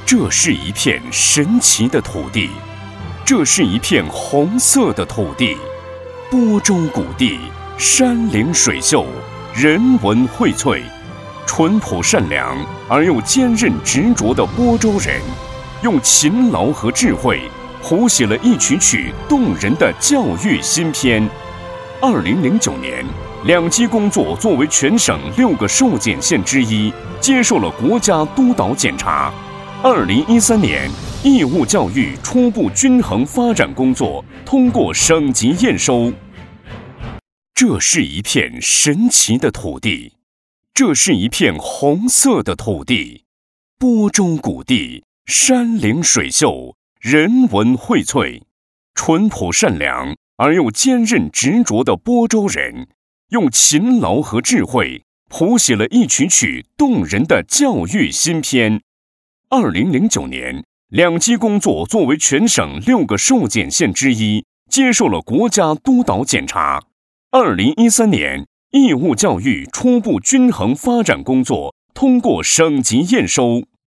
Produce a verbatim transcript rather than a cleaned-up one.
这是一片神奇的土地，这是一片红色的土地，播州谷地，山林水秀，人文荟萃，淳朴善良而又坚韧执着的播州人，用勤劳和智慧谱写了一曲曲动人的教育新篇。二零零九年，两基工作作为全省六个受检县之一，接受了国家督导检查。二零一三年，义务教育初步均衡发展工作通过省级验收。这是一片神奇的土地，这是一片红色的土地，播州谷地，山林水秀，人文荟萃，淳朴善良而又坚韧执着的播州人，用勤劳和智慧谱写了一曲曲动人的教育新篇。二零零九年，两基工作作为全省六个受检县之一，接受了国家督导检查。二零一三年，义务教育初步均衡发展工作通过省级验收。